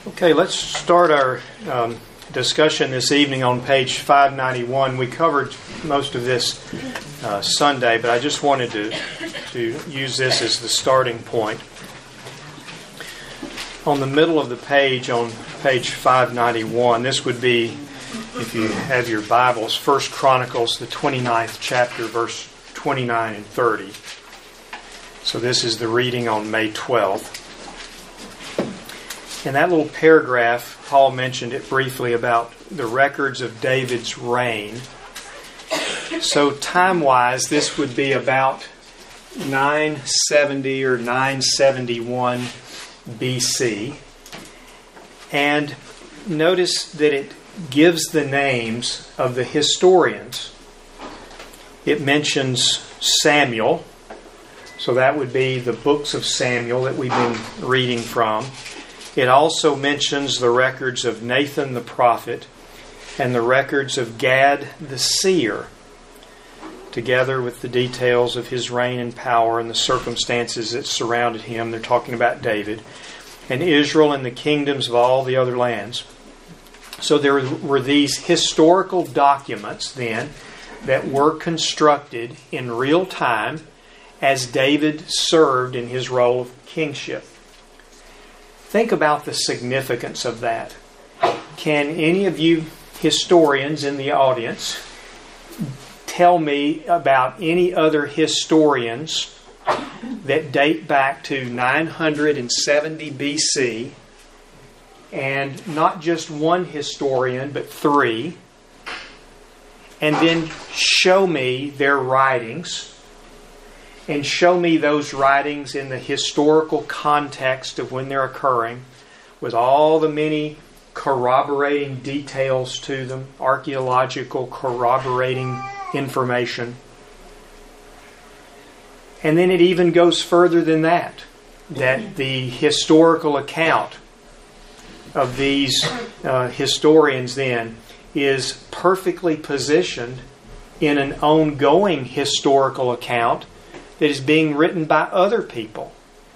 Okay, let's start our discussion this evening on page 591. We covered most of this Sunday, but I just wanted to use this as the starting point. On the middle of the page, on page 591, this would be, if you have your Bibles, 1 Chronicles, the 29th chapter, verse 29 and 30. So this is the reading on May 12th. In that little paragraph, Paul mentioned it briefly about the records of David's reign. So time-wise, this would be about 970 or 971 BC. And notice that it gives the names of the historians. It mentions Samuel. So that would be the books of Samuel that we've been reading from. It also mentions the records of Nathan the prophet and the records of Gad the seer, together with the details of his reign and power and the circumstances that surrounded him. They're talking about David and Israel and the kingdoms of all the other lands. So there were these historical documents then that were constructed in real time as David served in his role of kingship. Think about the significance of that. Can any of you historians in the audience tell me about any other historians that date back to 970 BC, and not just one historian, but three, and then show me their writings, and show me those writings in the historical context of when they're occurring, with all the many corroborating details to them, archaeological corroborating information. And then it even goes further than that the historical account of these historians then is perfectly positioned in an ongoing historical account that is being written by other people.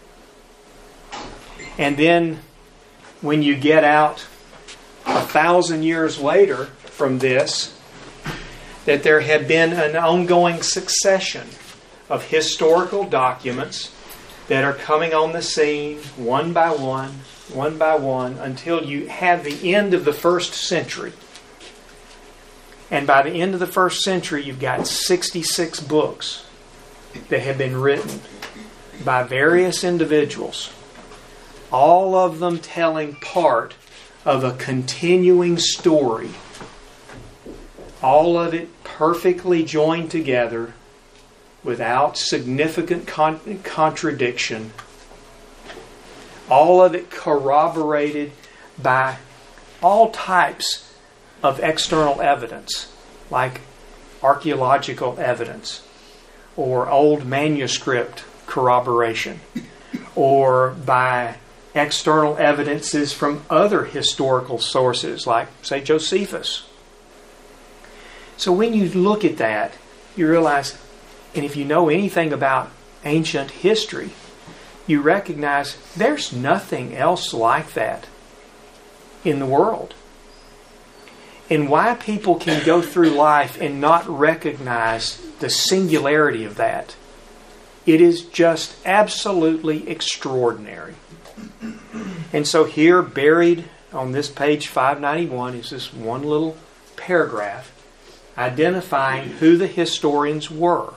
And then when you get out 1,000 years later from this, that there have been an ongoing succession of historical documents that are coming on the scene one by one, until you have the end of the first century. And by the end of the first century, you've got 66 books that have been written by various individuals, all of them telling part of a continuing story, all of it perfectly joined together without significant contradiction, all of it corroborated by all types of external evidence, like archaeological evidence, or old manuscript corroboration, or by external evidences from other historical sources, like, say, Josephus. So when you look at that, you realize, and if you know anything about ancient history, you recognize there's nothing else like that in the world. And why people can go through life and not recognize the singularity of that, it is just absolutely extraordinary. And so here, buried on this page 591, is this one little paragraph identifying who the historians were.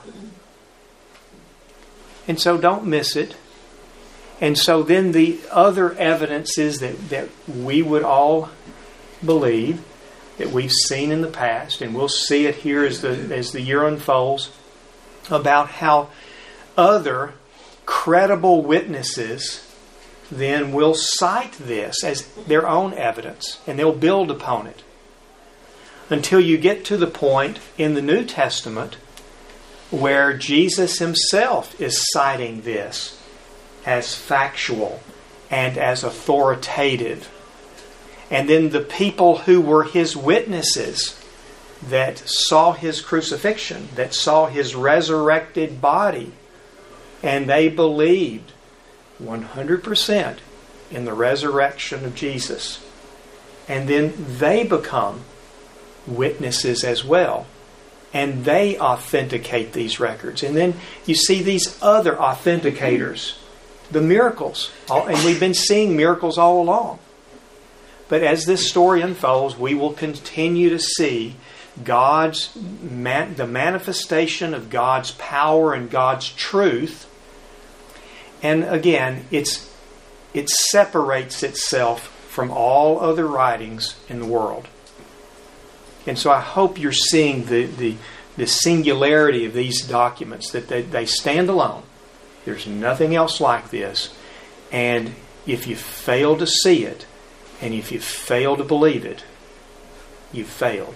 And so don't miss it. And so then the other evidences that we would all believe, that we've seen in the past, and we'll see it here as the year unfolds, about how other credible witnesses then will cite this as their own evidence, and they'll build upon it. Until you get to the point in the New Testament where Jesus himself is citing this as factual and as authoritative. And then the people who were his witnesses that saw his crucifixion, that saw his resurrected body, and they believed 100% in the resurrection of Jesus. And then they become witnesses as well. And they authenticate these records. And then you see these other authenticators, the miracles. And we've been seeing miracles all along. But as this story unfolds, we will continue to see the manifestation of God's power and God's truth. And again, it separates itself from all other writings in the world. And so I hope you're seeing the singularity of these documents, that they stand alone. There's nothing else like this. And if you fail to see it, and if you fail to believe it, you've failed.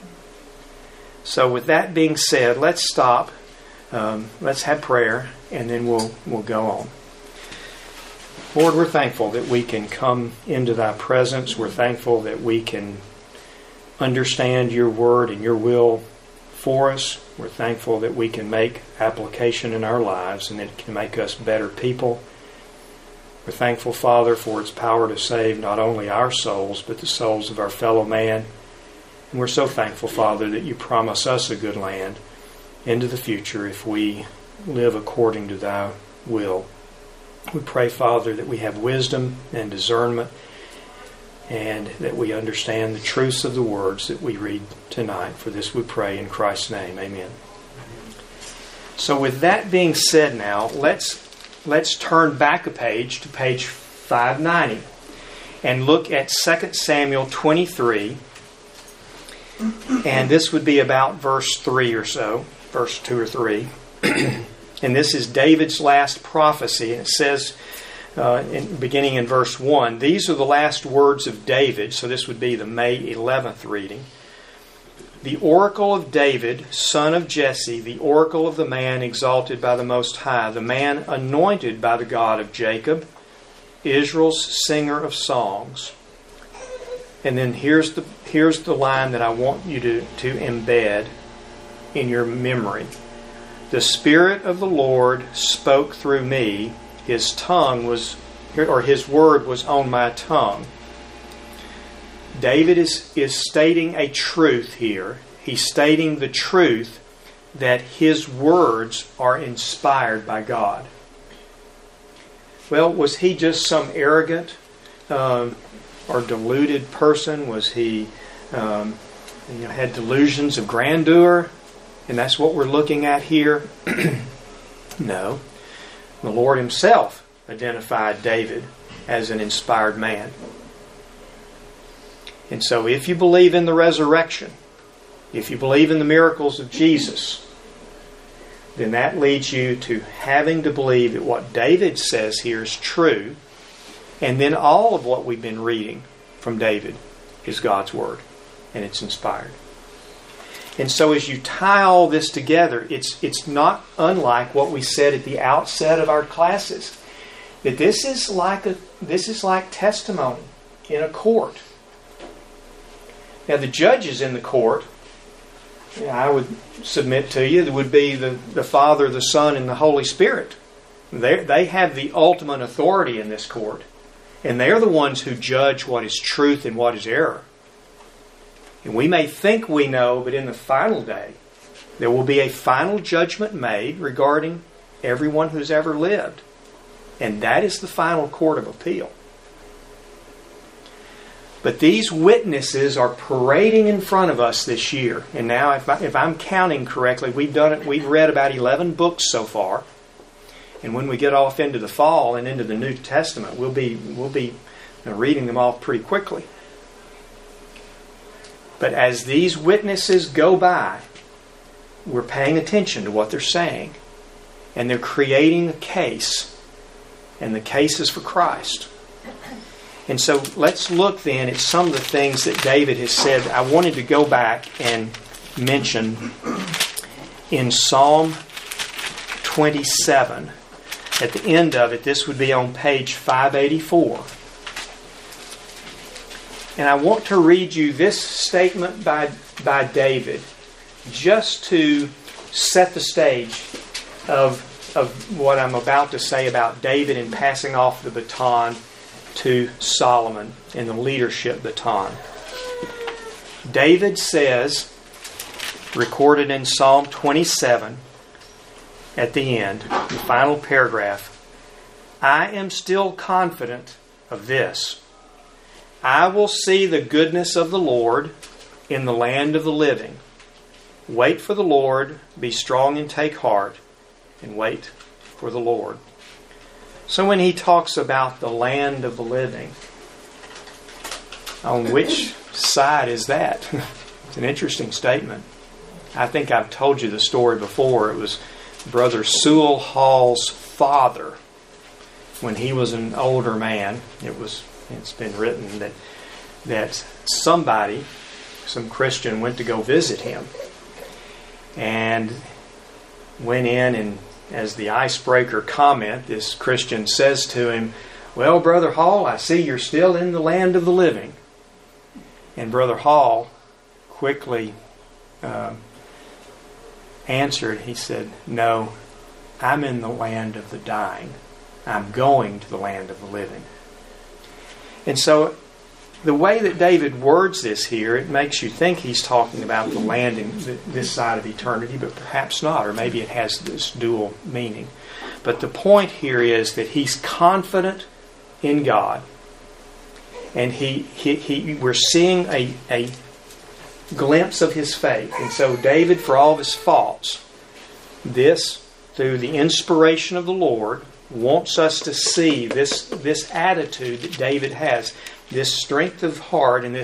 So with that being said, let's stop. Let's have prayer, and then we'll go on. Lord, we're thankful that we can come into Thy presence. We're thankful that we can understand Your Word and Your will for us. We're thankful that we can make application in our lives and that it can make us better people. We're thankful, Father, for its power to save not only our souls, but the souls of our fellow man. And we're so thankful, Father, that You promise us a good land into the future if we live according to Thy will. We pray, Father, that we have wisdom and discernment, and that we understand the truths of the words that we read tonight. For this we pray in Christ's name. Amen. So with that being said now, let's turn back a page to page 590 and look at 2 Samuel 23. And this would be about verse 3 or so, verse 2 or 3. And this is David's last prophecy. And it says, beginning in verse 1, these are the last words of David. So this would be the May 11th reading. The oracle of David, son of Jesse, the oracle of the man exalted by the Most High, the man anointed by the God of Jacob, Israel's singer of songs. And then here's the line that I want you to embed in your memory. The Spirit of the Lord spoke through me. His tongue was, or His word was on my tongue. David is stating a truth here. He's stating the truth that his words are inspired by God. Well, was he just some arrogant or deluded person? Was he had delusions of grandeur? And that's what we're looking at here? No. The Lord Himself identified David as an inspired man. And so if you believe in the resurrection, if you believe in the miracles of Jesus, then that leads you to having to believe that what David says here is true, and then all of what we've been reading from David is God's Word, and it's inspired. And so as you tie all this together, it's not unlike what we said at the outset of our classes, that this is like testimony in a court. Now the judges in the court, I would submit to you, would be the Father, the Son, and the Holy Spirit. They have the ultimate authority in this court, and they're the ones who judge what is truth and what is error. And we may think we know, but in the final day, there will be a final judgment made regarding everyone who's ever lived. And that is the final court of appeal. But these witnesses are parading in front of us this year. And now, if I'm counting correctly, we've read about 11 books so far. And when we get off into the fall and into the New Testament, we'll be reading them all pretty quickly. But as these witnesses go by, we're paying attention to what they're saying. And they're creating a case. And the case is for Christ. And so let's look then at some of the things that David has said. I wanted to go back and mention in Psalm 27. At the end of it, this would be on page 584. And I want to read you this statement by David just to set the stage of what I'm about to say about David and passing off the baton to Solomon in the leadership baton. David says, recorded in Psalm 27 at the end, the final paragraph, I am still confident of this. I will see the goodness of the Lord in the land of the living. Wait for the Lord, be strong and take heart, and wait for the Lord. So when he talks about the land of the living, on which side is that? It's an interesting statement. I think I've told you the story before. It was Brother Sewell Hall's father. When he was an older man, it's been written that somebody, some Christian, went to go visit him. And went in, and as the icebreaker comment, this Christian says to him, well, Brother Hall, I see you're still in the land of the living. And Brother Hall quickly answered, he said, no, I'm in the land of the dying. I'm going to the land of the living. And so the way that David words this here, it makes you think he's talking about the land in this side of eternity, but perhaps not, or maybe it has this dual meaning. But the point here is that he's confident in God, and we're seeing a glimpse of his faith. And so David, for all of his faults, this, through the inspiration of the Lord, wants us to see this attitude that David has, this strength of heart, and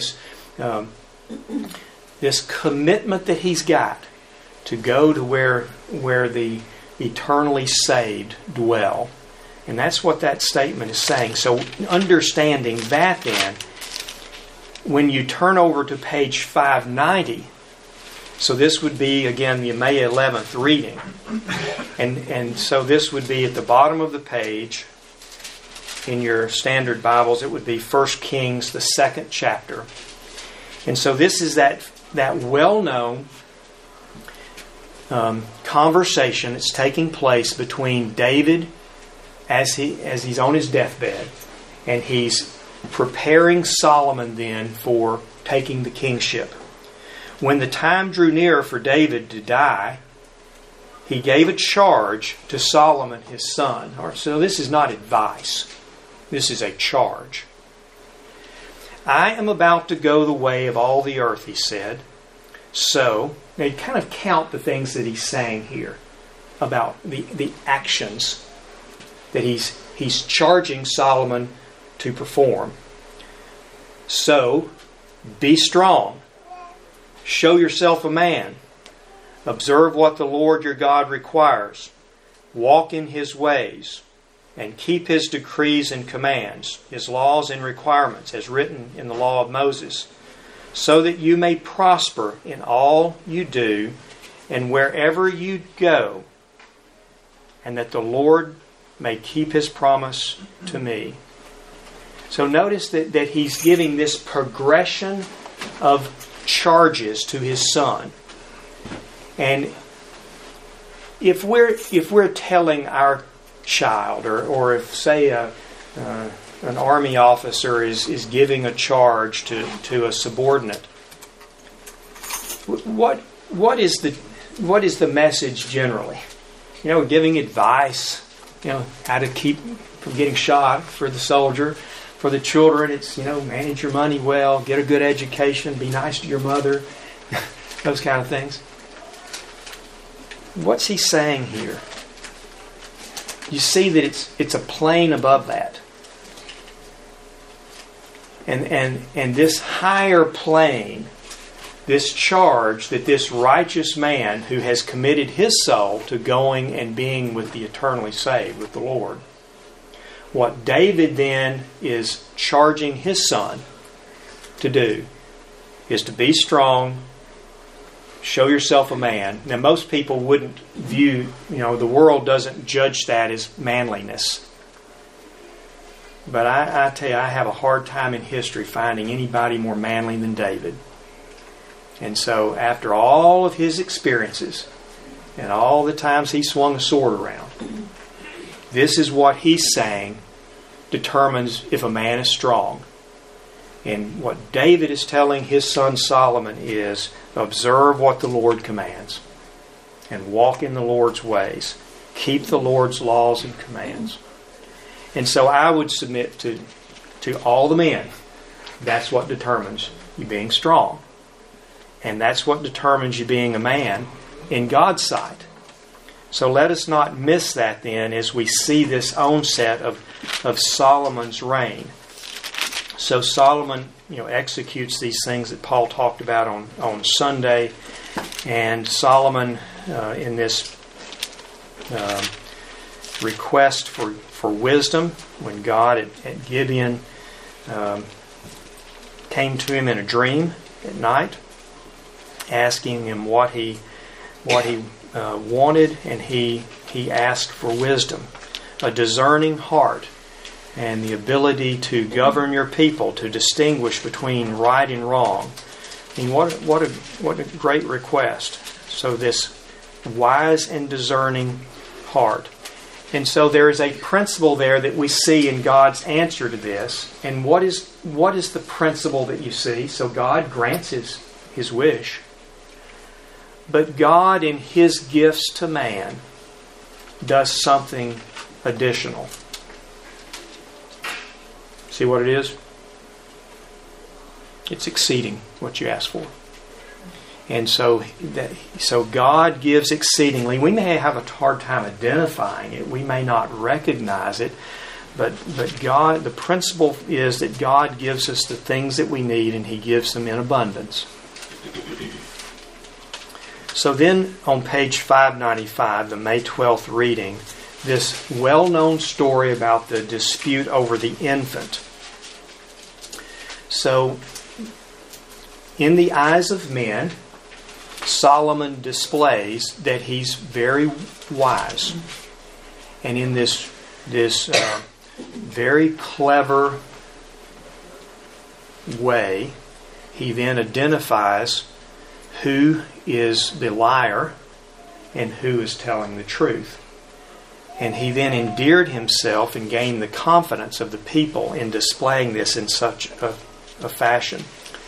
this commitment that he's got to go to where the eternally saved dwell. And that's what that statement is saying. So understanding that then, when you turn over to page 590, so this would be, again, the May 11th reading. And so this would be at the bottom of the page. In your standard Bibles, it would be 1 Kings, the 2nd chapter. And so this is that well-known conversation that's taking place between David as he's on his deathbed, and he's preparing Solomon then for taking the kingship. When the time drew near for David to die, he gave a charge to Solomon his son. So this is not advice. This is a charge. I am about to go the way of all the earth, he said. So, now you kind of count the things that he's saying here about the actions that he's charging Solomon to perform. So, be strong. Show yourself a man. Observe what the Lord your God requires. Walk in his ways, and keep his decrees and commands, his laws and requirements, as written in the law of Moses, so that you may prosper in all you do and wherever you go, and that the Lord may keep his promise to me. So notice that he's giving this progression of charges to his son. And if we're telling our child, or if, say, an army officer is giving a charge to a subordinate, what is the message generally? Giving advice, how to keep from getting shot for the soldier. For the children, it's, manage your money well, get a good education, be nice to your mother, those kind of things. What's he saying here? You see that it's a plane above that. And this higher plane, this charge that this righteous man who has committed his soul to going and being with the eternally saved, with the Lord, what David then is charging his son to do is to be strong, show yourself a man. Now, most people wouldn't view, the world doesn't judge that as manliness. But I tell you, I have a hard time in history finding anybody more manly than David. And so, after all of his experiences and all the times he swung a sword around, this is what he's saying determines if a man is strong. And what David is telling his son Solomon is, observe what the Lord commands and walk in the Lord's ways. Keep the Lord's laws and commands. And so I would submit to all the men, that's what determines you being strong. And that's what determines you being a man in God's sight. So let us not miss that then as we see this onset of Solomon's reign. So Solomon, executes these things that Paul talked about on Sunday. And Solomon, in this request for wisdom, when God at Gibeon came to him in a dream at night, asking him what he wanted, and he asked for wisdom, a discerning heart, and the ability to govern your people, to distinguish between right and wrong. I mean, what a great request. So this wise and discerning heart. And so there is a principle there that we see in God's answer to this. And what is the principle that you see? So God grants his wish. But God, in His gifts to man, does something additional. See what it is? It's exceeding what you ask for. And so God gives exceedingly. We may have a hard time identifying it. We may not recognize it. But God, the principle is that God gives us the things that we need, and He gives them in abundance. So then on page 595, the May 12th reading, this well-known story about the dispute over the infant. So, in the eyes of men, Solomon displays that he's very wise. And in this very clever way, he then identifies who is the liar and who is telling the truth. And he then endeared himself and gained the confidence of the people in displaying this in such a fashion.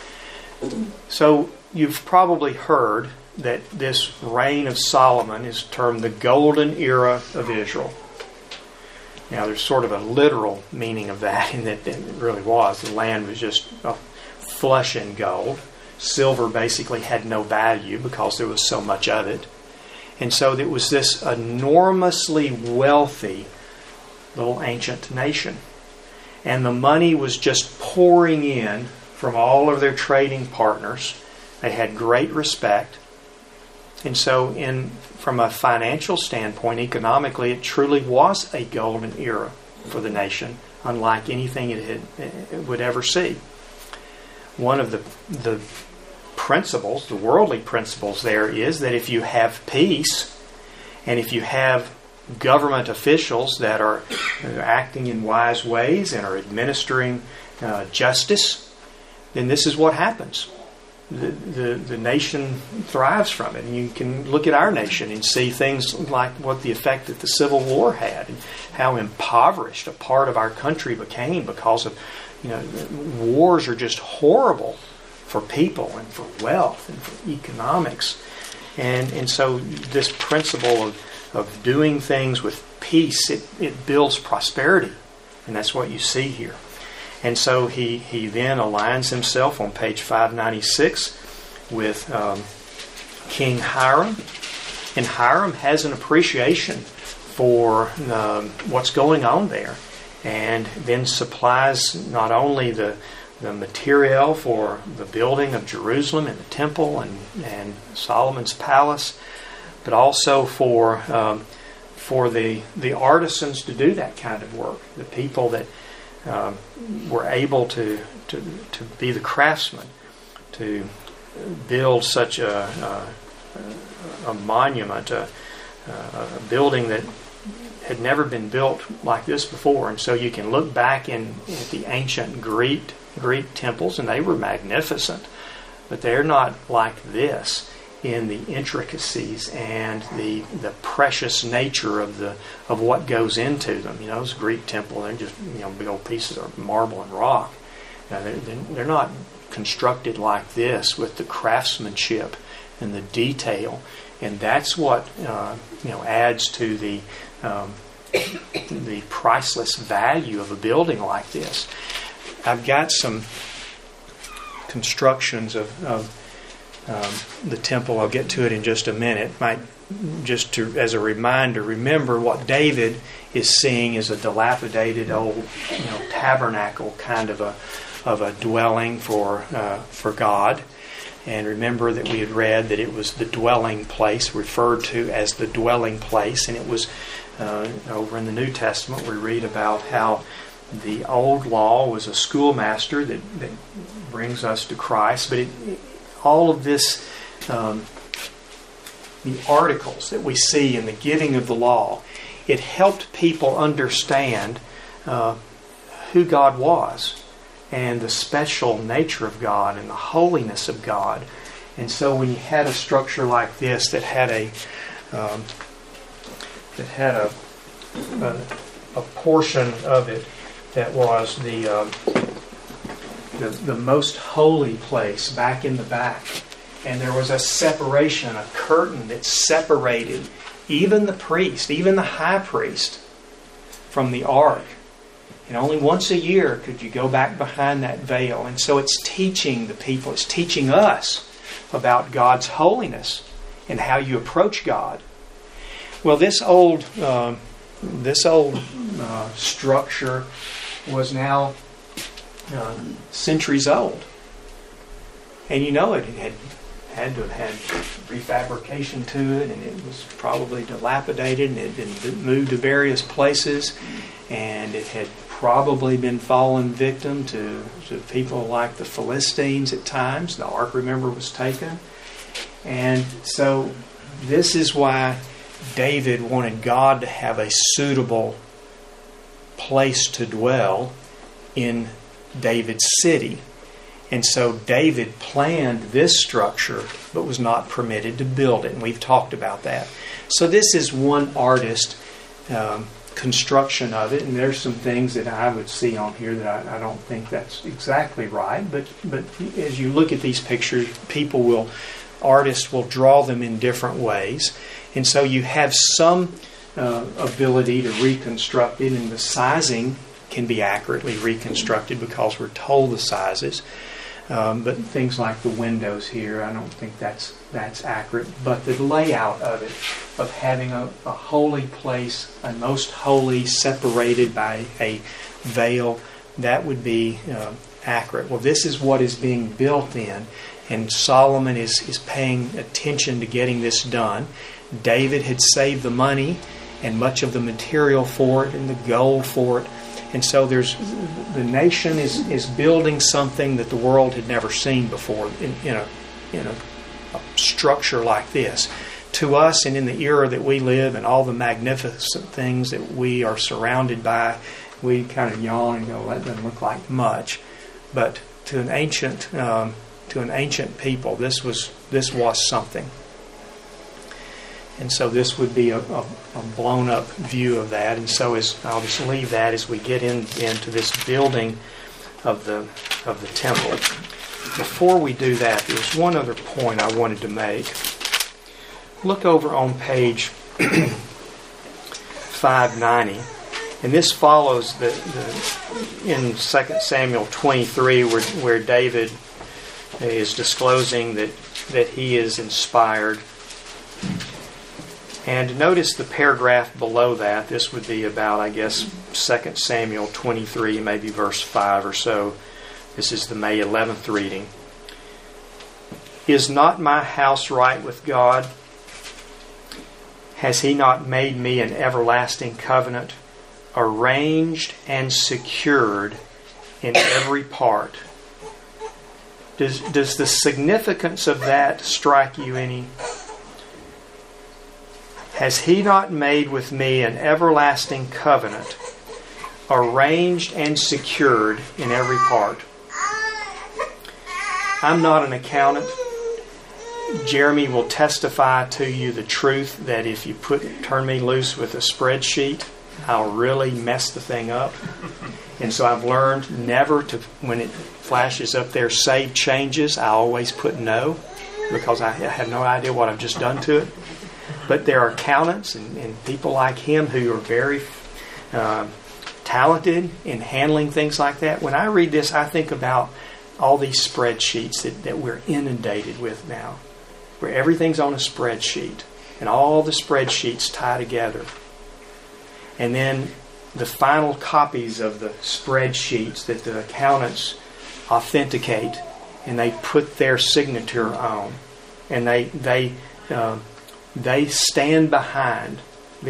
So you've probably heard that this reign of Solomon is termed the golden era of Israel. Now there's sort of a literal meaning of that, in that it really was. The land was just flush in gold. Silver basically had no value because there was so much of it. And so it was this enormously wealthy little ancient nation. And the money was just pouring in from all of their trading partners. They had great respect. And so from a financial standpoint, economically, it truly was a golden era for the nation, unlike anything it would ever see. One of the principles, the worldly principles there, is that if you have peace and if you have government officials that are acting in wise ways and are administering justice, then this is what happens. The nation thrives from it. And you can look at our nation and see things like what the effect that the Civil War had, and how impoverished a part of our country became because of, wars are just horrible for people and for wealth and for economics. And so this principle of doing things with peace, it builds prosperity. And that's what you see here. And so he then aligns himself on page 596 with King Hiram. And Hiram has an appreciation for what's going on there, and then supplies not only the material for the building of Jerusalem and the temple and Solomon's palace, but also for the artisans to do that kind of work, the people that were able to be the craftsmen, to build such a monument, a building that had never been built like this before. And so you can look back at the ancient Greek temples, and they were magnificent, but they're not like this. in the intricacies and the precious nature of what goes into them. You know, those Greek temple, they're just, you know, big old pieces of marble and rock. They're not constructed like this with the craftsmanship and the detail, and that's what adds to the priceless value of a building like this. I've got some constructions of the temple. I'll get to it in just a minute. As a reminder, remember what David is seeing is a dilapidated old, tabernacle kind of a dwelling for God. And remember that we had read that it was the dwelling place, referred to as the dwelling place, and it was over in the New Testament we read about how the old law was a schoolmaster that brings us to Christ, but all of this, the articles that we see in the giving of the law, it helped people understand who God was and the special nature of God and the holiness of God. And so when you had a structure like this that had a portion of it that was the most holy place back in the back, and there was a separation, a curtain that separated even the priest, even the high priest, from the ark. And only once a year could you go back behind that veil. And so it's teaching the people, it's teaching us about God's holiness and how you approach God. Well, this old structure was now centuries old, and it had to have had refabrication to it, and it was probably dilapidated, and it had been moved to various places, and it had probably been fallen victim to people like the Philistines at times. The ark, remember, was taken. And so this is why David wanted God to have a suitable place to dwell in David's city. And so David planned this structure but was not permitted to build it. And we've talked about that. So this is one artist construction of it, and there's some things that I would see on here that I don't think that's exactly right. But as you look at these pictures, artists will draw them in different ways. And so you have some ability to reconstruct it, and the sizing can be accurately reconstructed because we're told the sizes. But things like the windows here, I don't think that's accurate. But the layout of it, of having a holy place, a most holy, separated by a veil, that would be accurate. Well, this is what is being built in, and Solomon is paying attention to getting this done. David had saved the money and much of the material for it and the gold for it. And so the nation is building something that the world had never seen before in a structure like this. To us, and in the era that we live, and all the magnificent things that we are surrounded by, we kind of yawn and go, "That doesn't look like much." But to an ancient people, this was something. And so this would be a blown up view of that. And so I'll just leave that as we get into this building of the temple. Before we do that, there's one other point I wanted to make. Look over on page 590, and this follows in 2 Samuel 23 where David is disclosing that he is inspired. And notice the paragraph below that. This would be about, I guess, 2 Samuel 23, maybe verse 5 or so. This is the May 11th reading. "Is not my house right with God? Has He not made me an everlasting covenant, arranged and secured in every part?" Does the significance of that strike you any? "Has He not made with me an everlasting covenant, arranged and secured in every part?" I'm not an accountant, Jeremy will testify to you the truth that if you turn me loose with a spreadsheet, I'll really mess the thing up. And so I've learned never to, when it flashes up there, save changes, I always put no, because I have no idea what I've just done to it. But there are accountants and people like him who are very talented in handling things like that. When I read this, I think about all these spreadsheets that we're inundated with now, where everything's on a spreadsheet and all the spreadsheets tie together. And then the final copies of the spreadsheets that the accountants authenticate and they put their signature on, and they stand behind the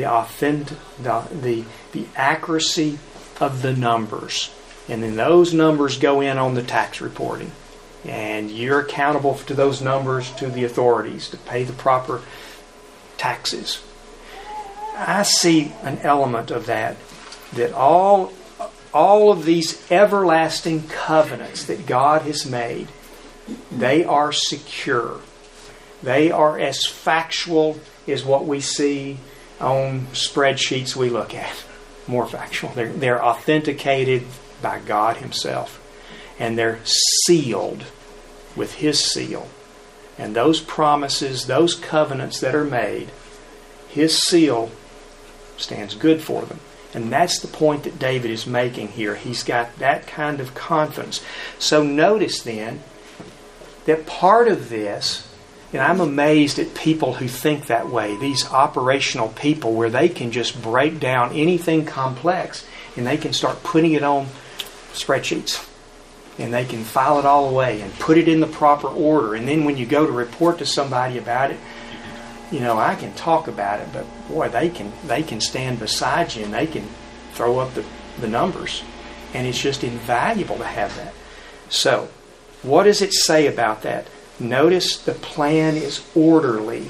accuracy of the numbers, and then those numbers go in on the tax reporting, and you're accountable to those numbers to the authorities to pay the proper taxes. I see an element of that all of these everlasting covenants that God has made, they are secure. They are as factual as what we see on spreadsheets we look at. More factual. They're authenticated by God Himself. And they're sealed with His seal. And those promises, those covenants that are made, His seal stands good for them. And that's the point that David is making here. He's got that kind of confidence. So notice then that part of this, and I'm amazed at people who think that way, these operational people where they can just break down anything complex and they can start putting it on spreadsheets. And they can file it all away and put it in the proper order. And then when you go to report to somebody about it, I can talk about it, but boy, they can stand beside you and they can throw up the numbers. And it's just invaluable to have that. So, what does it say about that? Notice the plan is orderly.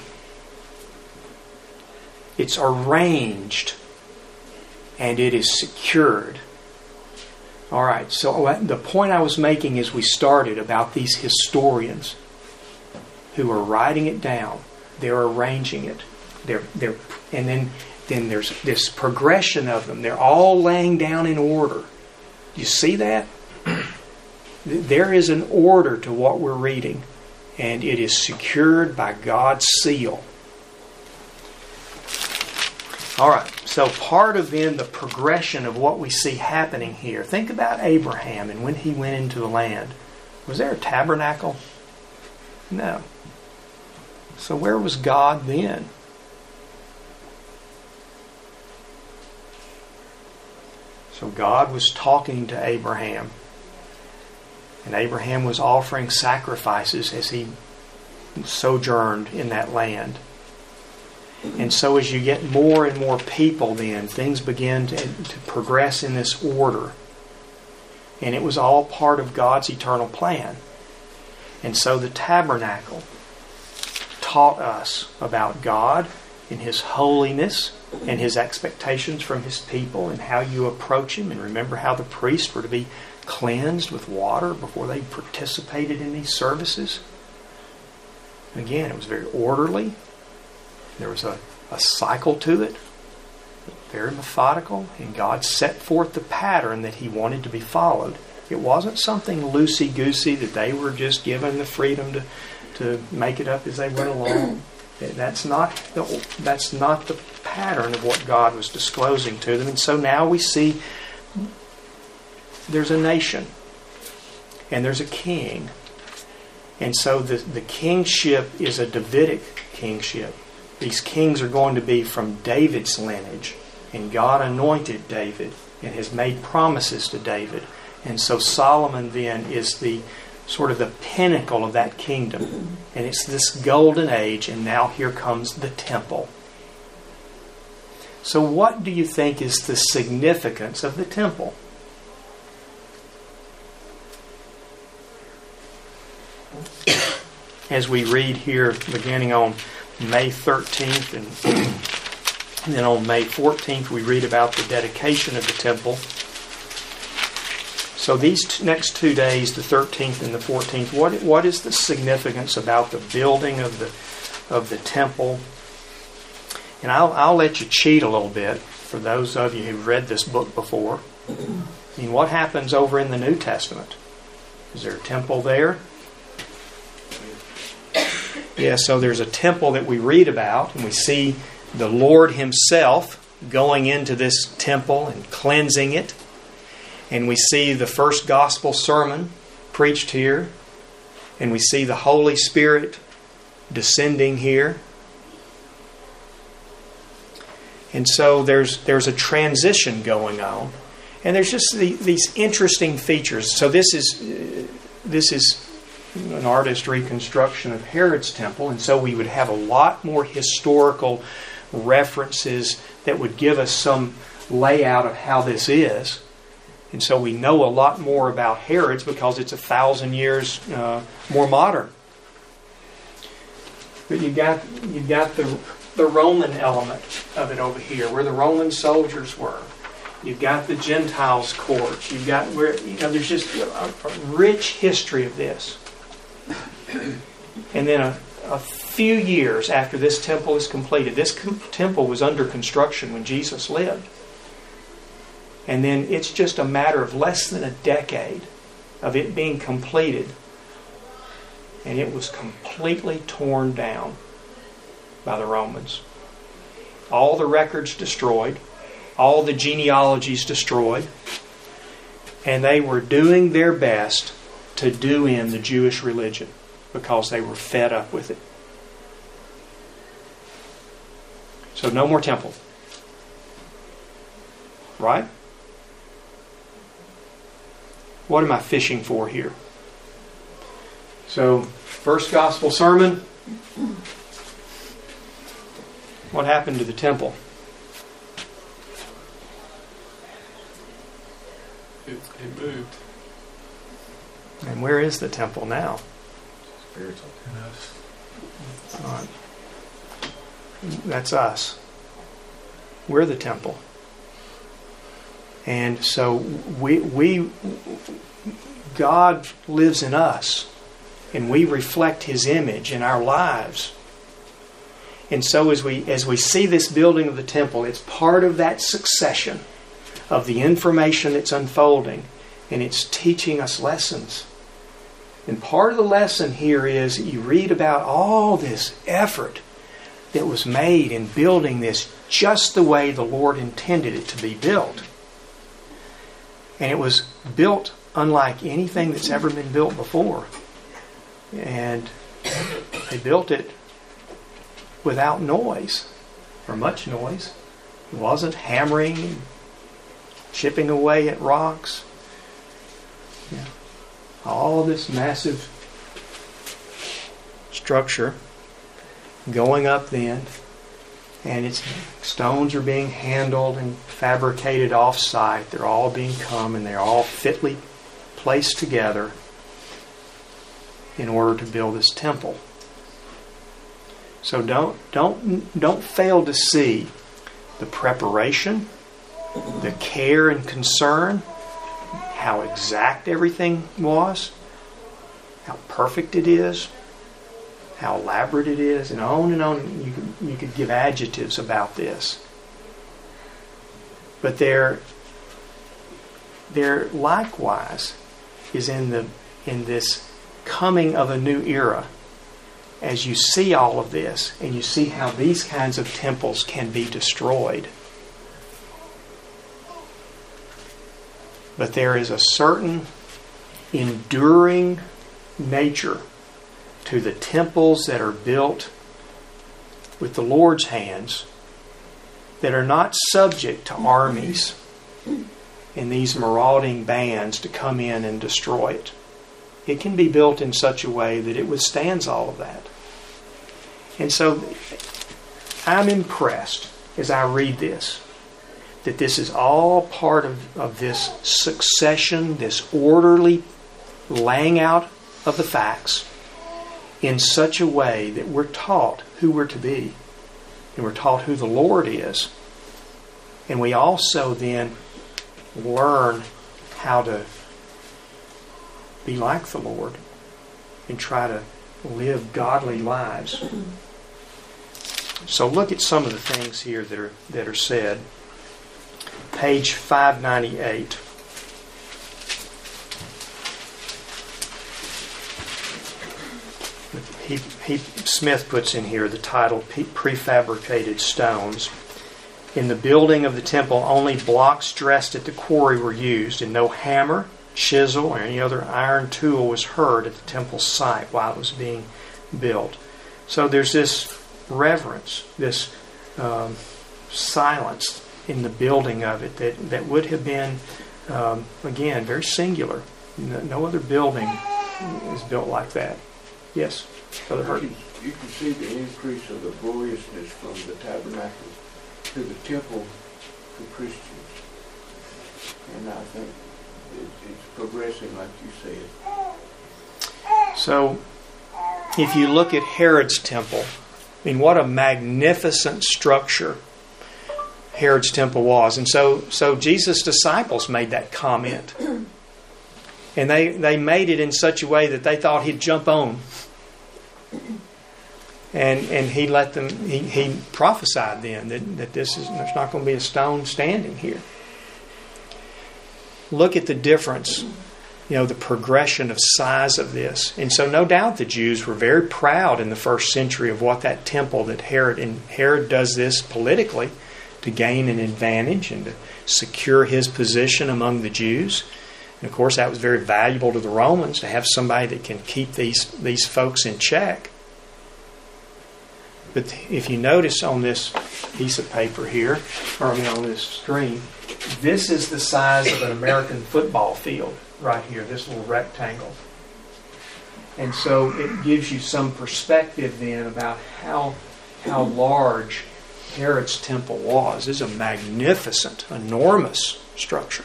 It's arranged. And it is secured. Alright, so the point I was making as we started about these historians who are writing it down. They're arranging it. And then there's this progression of them. They're all laying down in order. You see that? There is an order to what we're reading. And it is secured by God's seal. Alright, so part of then the progression of what we see happening here. Think about Abraham and when he went into the land. Was there a tabernacle? No. So where was God then? So God was talking to Abraham. And Abraham was offering sacrifices as he sojourned in that land. And so as you get more and more people then, things begin to progress in this order. And it was all part of God's eternal plan. And so the tabernacle taught us about God and His holiness and His expectations from His people and how you approach Him. And remember how the priests were to be cleansed with water before they participated in these services. And again, it was very orderly. There was a cycle to it, very methodical, and God set forth the pattern that He wanted to be followed. It wasn't something loosey-goosey that they were just given the freedom to make it up as they went along. That's not the pattern of what God was disclosing to them. And so now we see there's a nation and there's a king. And so the kingship is a Davidic kingship. These kings are going to be from David's lineage. And God anointed David and has made promises to David. And so Solomon then is the sort of the pinnacle of that kingdom. And it's this golden age, and now here comes the temple. So what do you think is the significance of the temple? As we read here, beginning on May 13th and then on May 14th, we read about the dedication of the temple. So these next 2 days, the 13th and the 14th, what is the significance about the building of the temple? And I'll let you cheat a little bit for those of you who've read this book before. I mean, what happens over in the New Testament? Is there a temple there? Yeah, so there's a temple that we read about, and we see the Lord Himself going into this temple and cleansing it. And we see the first gospel sermon preached here. And we see the Holy Spirit descending here. And so there's a transition going on. And there's just these interesting features. So this is an artist reconstruction of Herod's temple. And so we would have a lot more historical references that would give us some layout of how this is. And so we know a lot more about Herod's because it's 1,000 years more modern. But you've got the Roman element of it over here, where the Roman soldiers were. You've got the Gentiles' courts. You've got there's just a rich history of this. And then a few years after this temple is completed, this temple was under construction when Jesus lived. And then it's just a matter of less than a decade of it being completed. And it was completely torn down by the Romans. All the records destroyed. All the genealogies destroyed. And they were doing their best to do in the Jewish religion because they were fed up with it. So no more temple. Right? What am I fishing for here? So, first gospel sermon. What happened to the temple? It moved. And where is the temple now? Spiritual. That's us. We're the temple. And so God lives in us, and we reflect His image in our lives. And so as we see this building of the temple, it's part of that succession of the information that's unfolding, and it's teaching us lessons. And part of the lesson here is you read about all this effort that was made in building this just the way the Lord intended it to be built. And it was built unlike anything that's ever been built before. And they built it without noise, or much noise. It wasn't hammering and chipping away at rocks. Yeah. All this massive structure going up then, and its stones are being handled and fabricated off-site. They're all being come, and they're all fitly placed together in order to build this temple. So don't fail to see the preparation, the care and concern, how exact everything was, how perfect it is, how elaborate it is, and on and on. You could give adjectives about this. But there likewise is in this coming of a new era, as you see all of this, and you see how these kinds of temples can be destroyed. But there is a certain enduring nature to the temples that are built with the Lord's hands that are not subject to armies and these marauding bands to come in and destroy it. It can be built in such a way that it withstands all of that. And so I'm impressed as I read this, that this is all part of this succession, this orderly laying out of the facts in such a way that we're taught who we're to be, and we're taught who the Lord is. And we also then learn how to be like the Lord and try to live godly lives. So look at some of the things here that are said. Page 598. Smith puts in here the title Prefabricated Stones. In the building of the temple, only blocks dressed at the quarry were used, and no hammer, chisel, or any other iron tool was heard at the temple site while it was being built. So there's this reverence, this silence in the building of it that would have been, again, very singular. No other building is built like that. Yes, Brother Hurt. You can see the increase of laboriousness from the tabernacle to the temple to Christians. And I think it's progressing like you said. So, if you look at Herod's temple, I mean, what a magnificent structure Herod's temple was. And so Jesus' disciples made that comment. And they made it in such a way that they thought he'd jump on. And he let them. He prophesied then that there's not going to be a stone standing here. Look at the difference, the progression of size of this. And so no doubt the Jews were very proud in the first century of what that temple that Herod does this politically to gain an advantage and to secure his position among the Jews. And of course that was very valuable to the Romans to have somebody that can keep these folks in check. But if you notice on this piece of paper here, on this screen, this is the size of an American football field right here, this little rectangle. And so it gives you some perspective then about how large Herod's temple was. It's a magnificent, enormous structure.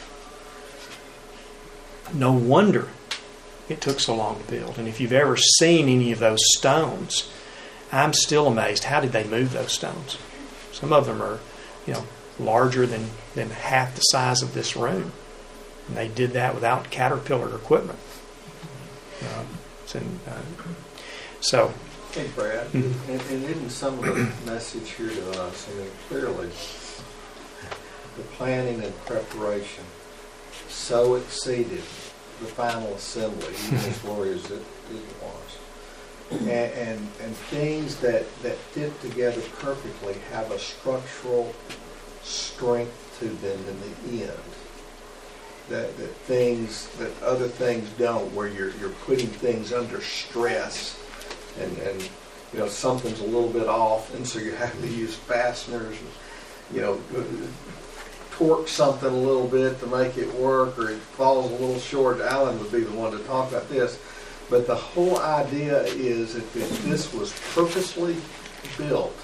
No wonder it took so long to build. And if you've ever seen any of those stones, I'm still amazed. How did they move those stones? Some of them are, larger than half the size of this room. And they did that without Caterpillar equipment. So. Hey, Brad, and isn't some of the message here to us, clearly, the planning and preparation so exceeded the final assembly, even as glorious as it was. And things that fit together perfectly have a structural strength to them in the end. That things that other things don't, where you're putting things under stress, and something's a little bit off, and so you have to use fasteners, torque something a little bit to make it work, or it falls a little short. Alan would be the one to talk about this. But the whole idea is that this was purposely built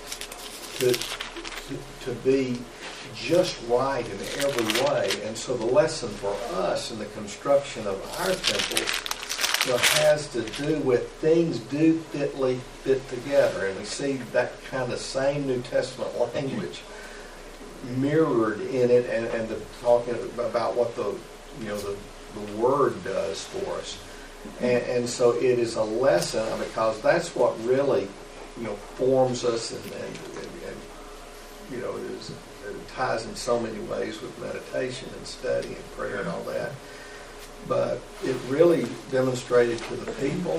to be just right in every way. And so the lesson for us in the construction of our temple has to do with things do fit together. And we see that kind of same New Testament language mirrored in it, and talking about what the Word does for us. And so it is a lesson, because that's what really, forms us, and it ties in so many ways with meditation and study and prayer and all that. But it really demonstrated to the people,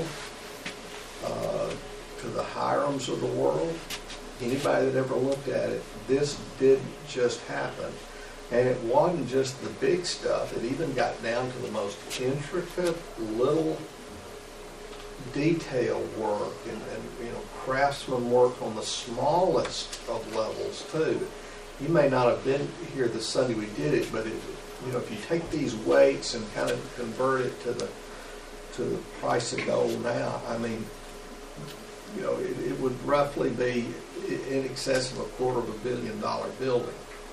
to the Hirams of the world, anybody that ever looked at it, this did just happen. And it wasn't just the big stuff. It even got down to the most intricate little detail work and craftsman work on the smallest of levels too. You may not have been here the Sunday we did it, but if you take these weights and kind of convert it to the price of gold now, it would roughly be in excess of $250 million building.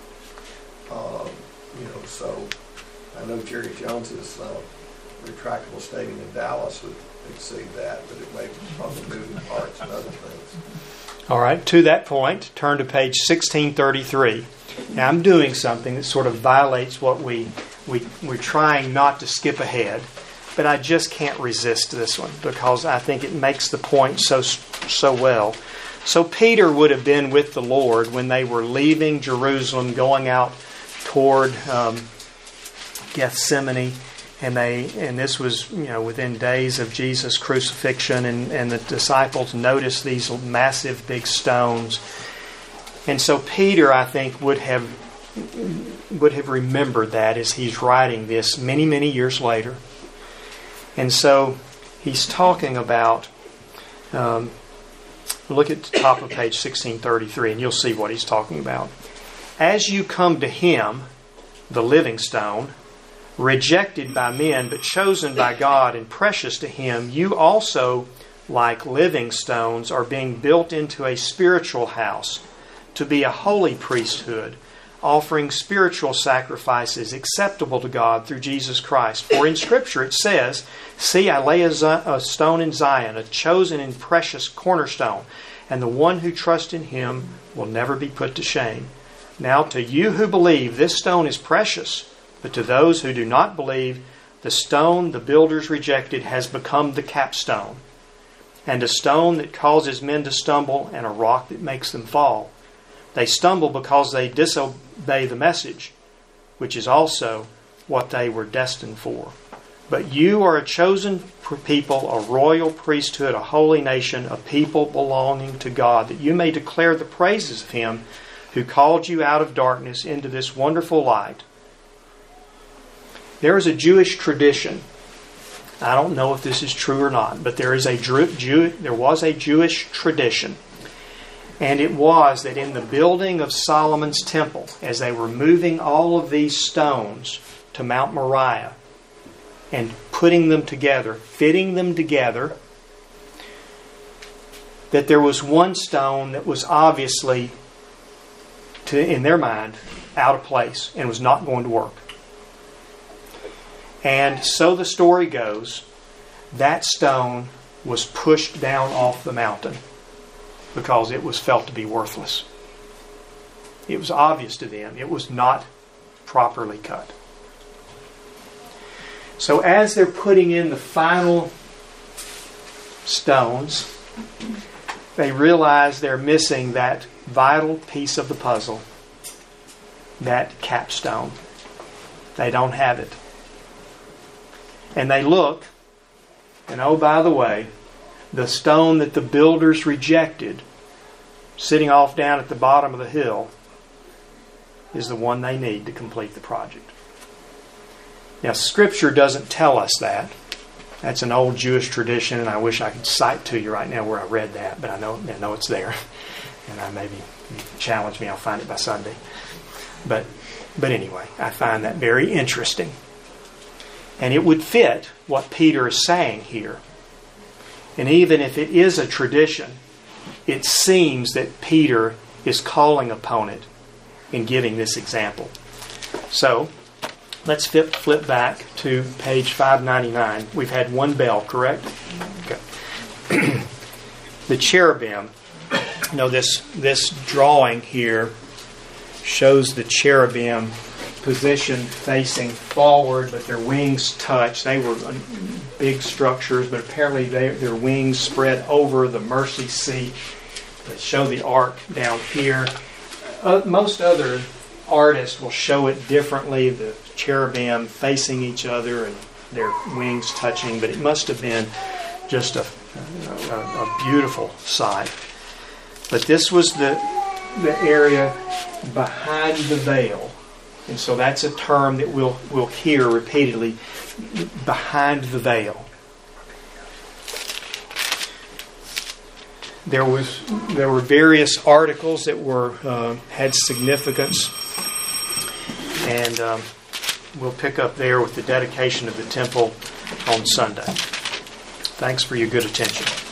So I know Jerry Jones's retractable stadium in Dallas would exceed that, but it may probably moving parts and other things. All right, to that point, turn to page 1633. Now I'm doing something that sort of violates what we're trying not to skip ahead. but I just can't resist this one because I think it makes the point so well. So Peter would have been with the Lord when they were leaving Jerusalem, going out toward Gethsemane, and this was within days of Jesus' crucifixion, and the disciples noticed these massive big stones, and so Peter, I think, would have remembered that as he's writing this many years later, and so he's talking about. Look at the top of page 1633, and you'll see what he's talking about. As you come to him, the living stone, rejected by men, but chosen by God and precious to him, you also, like living stones, are being built into a spiritual house, to be a holy priesthood, offering spiritual sacrifices acceptable to God through Jesus Christ. For in Scripture it says, "See, I lay a stone in Zion, a chosen and precious cornerstone, and the one who trusts in him will never be put to shame." Now to you who believe, this stone is precious, but to those who do not believe, the stone the builders rejected has become the capstone, and a stone that causes men to stumble, and a rock that makes them fall. They stumble because they disobey the message, which is also what they were destined for. But you are a chosen people, a royal priesthood, a holy nation, a people belonging to God, that you may declare the praises of him who called you out of darkness into this wonderful light. There is a Jewish tradition. I don't know if this is true or not, but there was a Jewish tradition. And it was that in the building of Solomon's temple, as they were moving all of these stones to Mount Moriah and putting them together, fitting them together, that there was one stone that was obviously, in their mind, out of place and was not going to work. And so the story goes, that stone was pushed down off the mountain, because it was felt to be worthless. It was obvious to them. It was not properly cut. So as they're putting in the final stones, they realize they're missing that vital piece of the puzzle, that capstone. They don't have it. And they look, and oh, by the way, the stone that the builders rejected, sitting off down at the bottom of the hill, is the one they need to complete the project. Now, Scripture doesn't tell us that. That's an old Jewish tradition, and I wish I could cite to you right now where I read that, but I know it's there. And maybe challenge me, I'll find it by Sunday. But anyway, I find that very interesting. And it would fit what Peter is saying here. And even if it is a tradition, it seems that Peter is calling upon it in giving this example. So, let's flip back to page 599. We've had one bell, correct? Okay. The cherubim. This drawing here shows the cherubim positioned facing forward, but their wings touch. They were big structures, but apparently their wings spread over the mercy seat. They show the ark down here. Most other artists will show it differently, the cherubim facing each other and their wings touching, but it must have been just a beautiful sight. But this was the area behind the veil. And so that's a term that we'll hear repeatedly, behind the veil. There were various articles that had significance, and we'll pick up there with the dedication of the temple on Sunday. Thanks for your good attention.